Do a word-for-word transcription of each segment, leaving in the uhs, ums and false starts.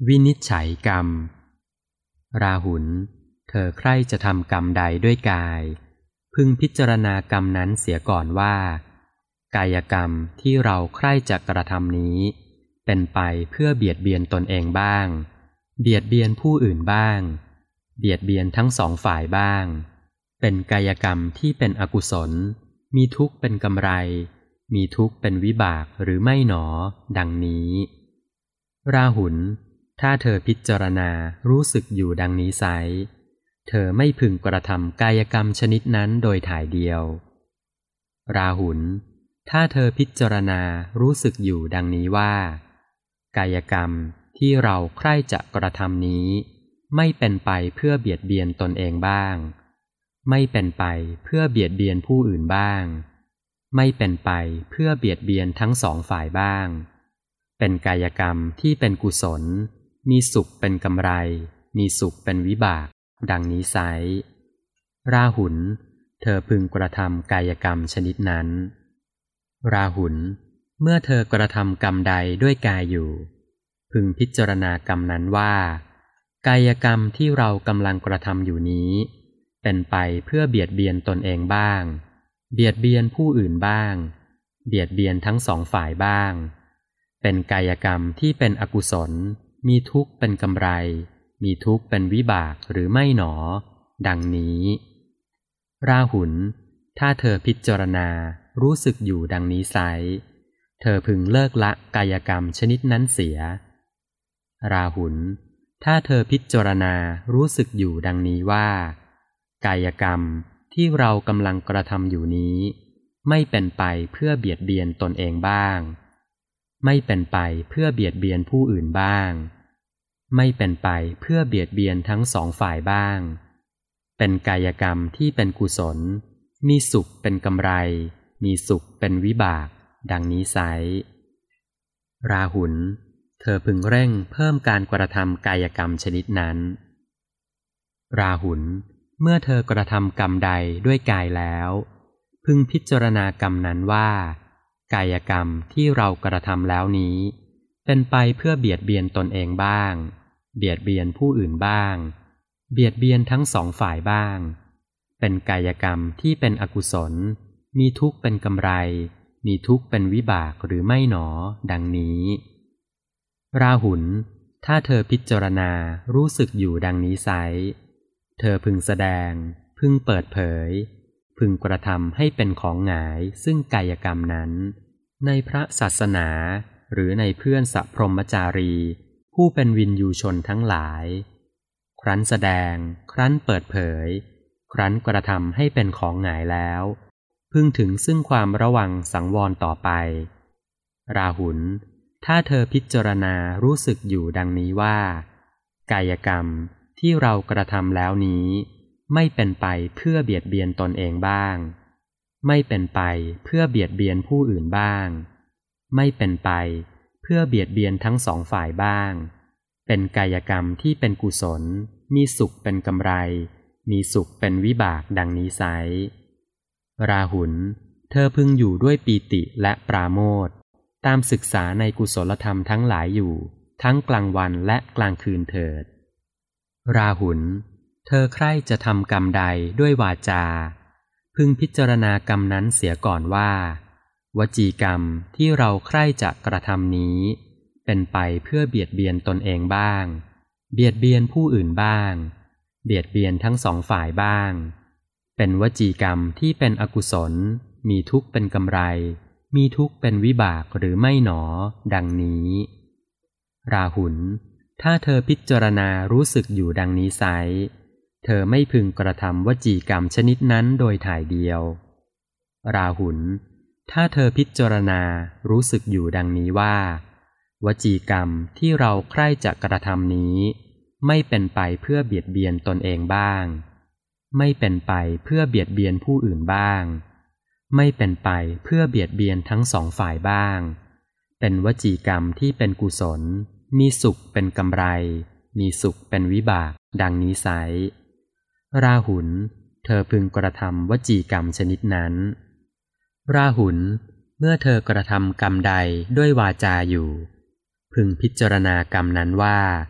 วินิจฉัยกรรมราหุลเธอใคร่จะทำกรรมใดด้วยกายพึงพิจารณากรรมนั้นเสียก่อนว่ากายกรรมที่เราใคร่จะกระทำนี้เป็นไปเพื่อเบียดเบียนตนเองบ้างเบียดเบียนผู้อื่นบ้างเบียดเบียนทั้งสองฝ่ายบ้างเป็นกายกรรมที่เป็นอกุศลมีทุกข์เป็นกำไรมีทุกข์เป็นวิบากหรือไม่หนอดังนี้ราหุลถ้าเธอพิจารณารู้สึกอยู่ดังนี้ไซร้เธอไม่พึงกระทำกายกรรมชนิดนั้นโดยถ่ายเดียวราหุลถ้าเธอพิจารณารู้สึกอยู่ดังนี้ว่ากายกรรมที่เราใคร่จะกระทำนี้ไม่เป็นไปเพื่อเบียดเบียนตนเองบ้างไม่เป็นไปเพื่อเบียดเบียนผู้อื่นบ้างไม่เป็นไปเพื่อเบียดเบียนทั้งสองฝ่ายบ้างเป็นกายกรรมที่เป็นกุศลมีสุขเป็นกำไรมีสุขเป็นวิบากดังนี้ไซร้ราหุลเธอพึงกระทำกายกรรมชนิดนั้นราหุลเมื่อเธอกระทำกรรมใดด้วยกายอยู่พึงพิจารณากรรมนั้นว่ากายกรรมที่เรากำลังกระทำอยู่นี้เป็นไปเพื่อเบียดเบียนตนเองบ้างเบียดเบียนผู้อื่นบ้างเบียดเบียนทั้งสองฝ่ายบ้างเป็นกายกรรมที่เป็นอกุศลมีทุกข์เป็นกำไรมีทุกข์เป็นวิบากหรือไม่หนอดังนี้ราหุลถ้าเธอพิจารณารู้สึกอยู่ดังนี้ไซร้เธอพึงเลิกละกายกรรมชนิดนั้นเสียราหุลถ้าเธอพิจารณารู้สึกอยู่ดังนี้ว่ากายกรรมที่เรากำลังกระทำอยู่นี้ไม่เป็นไปเพื่อเบียดเบียนตนเองบ้างไม่เป็นไปเพื่อเบียดเบียนผู้อื่นบ้างไม่เป็นไปเพื่อเบียดเบียนทั้งสองฝ่ายบ้างเป็นกายกรรมที่เป็นกุศลมีสุขเป็นกำไรมีสุขเป็นวิบากดังนี้ไซร้ราหุลเธอพึงเร่งเพิ่มการกระทำกายกรรมชนิดนั้นราหุลเมื่อเธอกระทำกรรมใดด้วยกายแล้วพึงพิจารณากรรมนั้นว่ากายกรรมที่เรากระทำแล้วนี้เป็นไปเพื่อเบียดเบียนตนเองบ้างเบียดเบียนผู้อื่นบ้างเบียดเบียนทั้งสองฝ่ายบ้างเป็นกายกรรมที่เป็นอกุศลมีทุกข์เป็นกำไรมีทุกข์เป็นวิบากหรือไม่หนอดังนี้ราหุลถ้าเธอพิจารณารู้สึกอยู่ดังนี้ไซร้เธอพึงแสดงพึงเปิดเผยพึงกระทำให้เป็นของหงายซึ่งกายกรรมนั้นในพระศาสนาหรือในเพื่อนสัพพรหมจารีผู้เป็นวินยูชนทั้งหลายครั้นแสดงครั้นเปิดเผยครั้นกระทำให้เป็นของหงายแล้วพึงถึงซึ่งความระวังสังวรต่อไปราหุลถ้าเธอพิจารณารู้สึกอยู่ดังนี้ว่ากายกรรมที่เรากระทำแล้วนี้ไม่เป็นไปเพื่อเบียดเบียนตนเองบ้างไม่เป็นไปเพื่อเบียดเบียนผู้อื่นบ้างไม่เป็นไปเพื่อเบียดเบียนทั้งสองฝ่ายบ้างเป็นกายกรรมที่เป็นกุศลมีสุขเป็นกำไรมีสุขเป็นวิบากดังนี้ไซร้ราหุลเธอพึงอยู่ด้วยปีติและปราโมทย์ตามศึกษาในกุศลธรรมทั้งหลายอยู่ทั้งกลางวันและกลางคืนเถิดราหุลเธอใคร่จะทำกรรมใดด้วยวาจาพึงพิจารณากรรมนั้นเสียก่อนว่าวจีกรรมที่เราใคร่จะกระทำนี้เป็นไปเพื่อเบียดเบียนตนเองบ้างเบียดเบียนผู้อื่นบ้างเบียดเบียนทั้งสองฝ่ายบ้างเป็นวจีกรรมที่เป็นอกุศลมีทุกข์เป็นกำไรมีทุกข์เป็นวิบากหรือไม่หนอดังนี้ราหุลถ้าเธอพิจารณารู้สึกอยู่ดังนี้ไซร้เธอไม่พึงกระทำวจีกรรมชนิดนั้นโดยถ่ายเดียวราหุลถ้าเธอพิจารณารู้สึกอยู่ดังนี้ว่าวจีกรรมที่เราใคร่จะกระทำนี้ไม่เป็นไปเพื่อเบียดเบียนตนเองบ้างไม่เป็นไปเพื่อเบียดเบียนผู้อื่นบ้างไม่เป็นไปเพื่อเบียดเบียนทั้งสองฝ่ายบ้างเป็นวจีกรรมที่เป็นกุศลมีสุขเป็นกำไรมีสุขเป็นวิบากดังนี้ไซร้ราหุลเธอพึงกระทำวจีกรรมชนิดนั้นราหุลเมื่อเธอกระทำกรรมใดด้วยวาจาอยู่พึงพิจารณากรรมนั้นว่า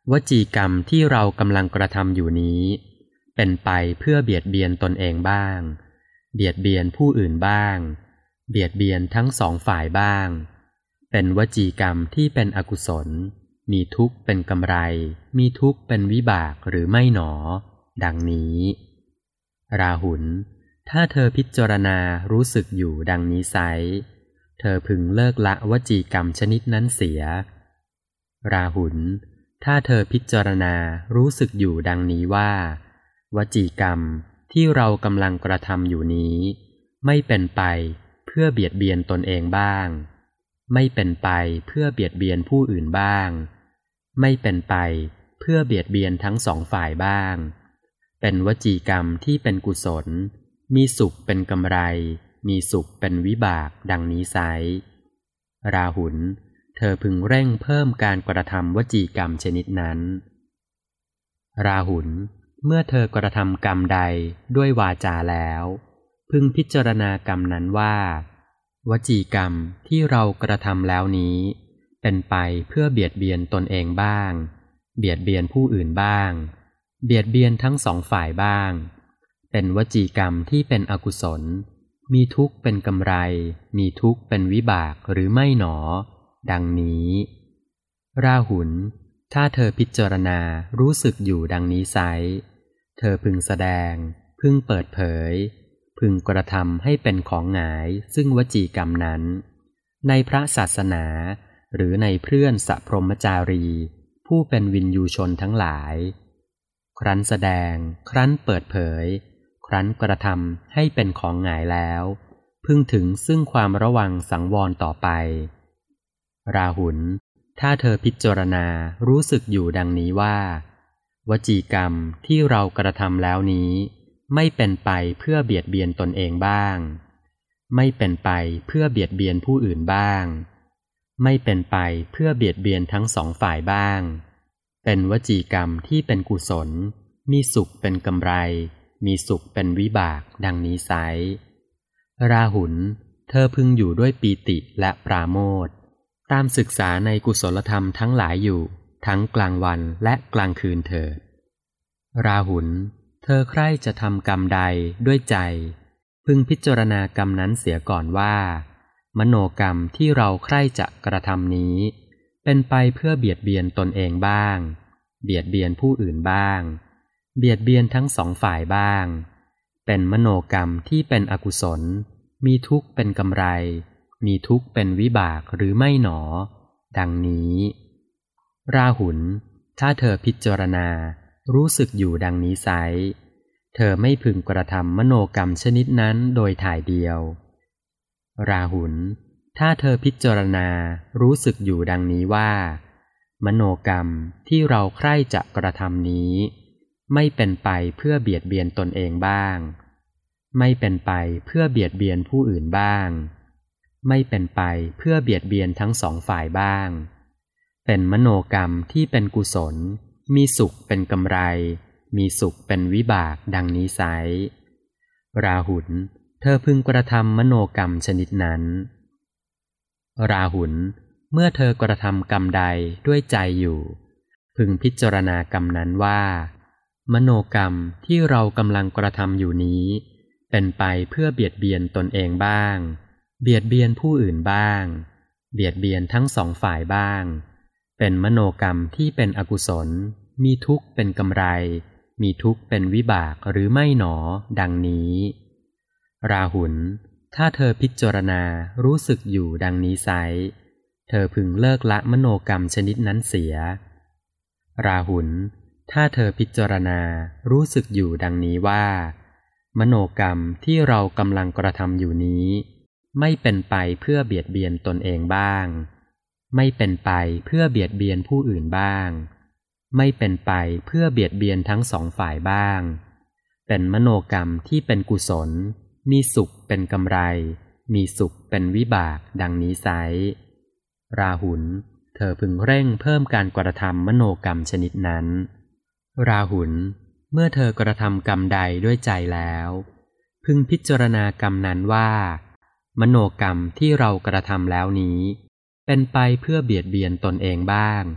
วจีกรรมที่เรากำลังกระทำอยู่นี้เป็นไปเพื่อเบียดเบียนตนเองบ้างเบียดเบียนผู้อื่นบ้างเบียดเบียนทั้งสองฝ่ายบ้างเป็นวจีกรรมที่เป็นอกุศลมีทุกข์เป็นกำไรมีทุกข์เป็นวิบากหรือไม่หนอดังนี้ราหุลถ้าเธอพิจารณารู้สึกอยู่ดังนี้ไซร้เธอพึงเลิกละวจีกรรมชนิดนั้นเสียราหุลถ้าเธอพิจารณารู้สึกอยู่ดังนี้ว่าวจีกรรมที่เรากำลังกระทำอยู่นี้ไม่เป็นไปเพื่อเบียดเบียนตนเองบ้างไม่เป็นไปเพื่อเบียดเบียนผู้อื่นบ้างไม่เป็นไปเพื่อเบียดเบียนทั้งสองฝ่ายบ้างเป็นวจีกรรมที่เป็นกุศลมีสุขเป็นกำไรมีสุขเป็นวิบากดังนี้ไซร้ราหุลเธอพึงเร่งเพิ่มการกระทำวจีกรรมชนิดนั้นราหุลเมื่อเธอกระทำกรรมใดด้วยวาจาแล้วพึงพิจารณากรรมนั้นว่าวจีกรรมที่เรากระทำแล้วนี้เป็นไปเพื่อเบียดเบียนตนเองบ้างเบียดเบียนผู้อื่นบ้างเบียดเบียนทั้งสองฝ่ายบ้างเป็นวจีกรรมที่เป็นอกุศลมีทุกข์เป็นกำไรมีทุกข์เป็นวิบากหรือไม่หนอดังนี้ราหุลถ้าเธอพิจารณารู้สึกอยู่ดังนี้ไซร้เธอพึงแสดงพึงเปิดเผยพึงกระทำให้เป็นของหงายซึ่งวจีกรรมนั้นในพระศาสนาหรือในเพื่อนสัพพรหมจารีผู้เป็นวินยูชนทั้งหลายครั้นแสดงครั้นเปิดเผยครั้นกระทำให้เป็นของหงายแล้วพึงถึงซึ่งความระวังสังวรต่อไปราหุลถ้าเธอพิจารณารู้สึกอยู่ดังนี้ว่าวจีกรรมที่เรากระทำแล้วนี้ไม่เป็นไปเพื่อเบียดเบียนตนเองบ้างไม่เป็นไปเพื่อเบียดเบียนผู้อื่นบ้างไม่เป็นไปเพื่อเบียดเบียนทั้งสองฝ่ายบ้างเป็นวจีกรรมที่เป็นกุศลมีสุขเป็นกำไรมีสุขเป็นวิบากดังนี้ไซร้ราหุลเธอพึงอยู่ด้วยปีติและปราโมทย์ตามศึกษาในกุศลธรรมทั้งหลายอยู่ทั้งกลางวันและกลางคืนเถิดราหุลเธอใคร่จะทำกรรมใดด้วยใจพึงพิจารณากรรมนั้นเสียก่อนว่ามโนกรรมที่เราใคร่จะกระทำนี้เป็นไปเพื่อเบียดเบียนตนเองบ้างเบียดเบียนผู้อื่นบ้างเบียดเบียนทั้งสองฝ่ายบ้างเป็นมโนกรรมที่เป็นอกุศลมีทุกข์เป็นกำไรมีทุกข์เป็นวิบากหรือไม่หนอดังนี้ราหุลถ้าเธอพิจารณารู้สึกอยู่ดังนี้ไซร้เธอไม่พึงกระทำมโนกรรมชนิดนั้นโดยถ่ายเดียวราหุลถ้าเธอพิจารณารู้สึกอยู่ดังนี้ว่ามโนกรรมที่เราใคร่จะกระทำนี้ไม่เป็นไปเพื่อเบียดเบียนตนเองบ้างไม่เป็นไปเพื่อเบียดเบียนผู้อื่นบ้างไม่เป็นไปเพื่อเบียดเบียนทั้งสองฝ่ายบ้างเป็นมโนกรรมที่เป็นกุศลมีสุขเป็นกำไรมีสุขเป็นวิบากดังนี้ไซร้ราหุลเธอพึงกระทำมโนกรรมชนิดนั้นราหุลเมื่อเธอกระทำกรรมใดด้วยใจอยู่พึงพิจารณากรรมนั้นว่ามโนกรรมที่เรากำลังกระทำอยู่นี้เป็นไปเพื่อเบียดเบียนตนเองบ้างเบียดเบียนผู้อื่นบ้างเบียดเบียนทั้งสองฝ่ายบ้างเป็นมโนกรรมที่เป็นอกุศลมีทุกข์เป็นกำไรมีทุกข์เป็นวิบากหรือไม่หนอดังนี้ราหุลถ้าเธอพิจารณารู้สึกอยู่ดังนี้ไซร้เธอพึงเลิกละมโนกรรมชนิดนั้นเสียราหุลถ้าเธอพิจารณารู้สึกอยู่ดังนี้ว่ามโนกรรมที่เรากำลังกระทำอยู่นี้ไม่เป็นไปเพื่อเบียดเบียนตนเองบ้างไม่เป็นไปเพื่อเบียดเบียนผู้อื่นบ้างไม่เป็นไปเพื่อเบียดเบียนทั้งสองฝ่ายบ้างเป็นมโนกรรมที่เป็นกุศลมีสุขเป็นกำไรมีสุขเป็นวิบากดังนี้ไซร้ราหุลเธอพึงเร่งเพิ่มการกระทำมโนกรรมชนิดนั้นราหุลเมื่อเธอกระทำกรรมใดด้วยใจแล้วพึงพิจารณากรรมนั้นว่ามโนกรรมที่เรากระทำแล้วนี้เป็นไปเพื่อเบียดเบียนตนเองบ้าง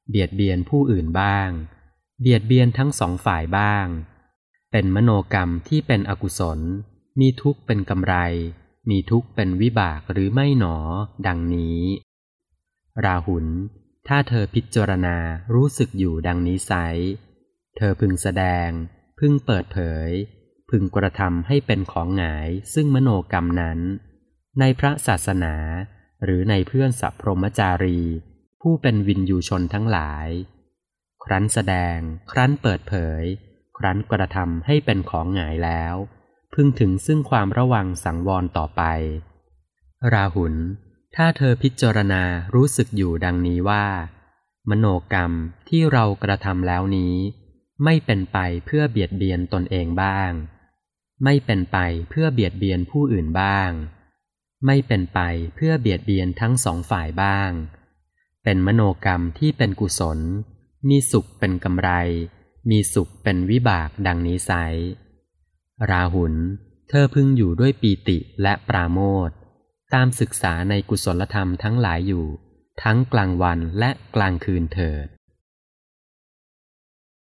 เบียดเบียนผู้อื่นบ้างเบียดเบียนทั้งสองฝ่ายบ้างเป็นมโนกรรมที่เป็นอกุศลมีทุกข์เป็นกำไรมีทุกข์เป็นวิบากหรือไม่หนอดังนี้ราหุลถ้าเธอพิจารณารู้สึกอยู่ดังนี้ไซร้เธอพึงแสดงพึงเปิดเผยพึงกระทำให้เป็นของหงายซึ่งมโนกรรมนั้นในพระศาสนาหรือในเพื่อนสัพพรหมจารีผู้เป็นวินยูชนทั้งหลายครั้นแสดงครั้นเปิดเผยครั้นกระทำให้เป็นของหงายแล้วพึงถึงซึ่งความระวังสังวรต่อไปราหุลถ้าเธอพิจารณารู้สึกอยู่ดังนี้ว่ามโนกรรมที่เรากระทำแล้วนี้ไม่เป็นไปเพื่อเบียดเบียนตนเองบ้างไม่เป็นไปเพื่อเบียดเบียนผู้อื่นบ้างไม่เป็นไปเพื่อเบียดเบียนทั้งสองฝ่ายบ้างเป็นมโนกรรมที่เป็นกุศลมีสุขเป็นกำไรมีสุขเป็นวิบากดังนี้ไซร้ราหุลเธอพึงอยู่ด้วยปีติและปราโมทย์ตามศึกษาในกุศลธรรมทั้งหลายอยู่ทั้งกลางวันและกลางคืนเถิด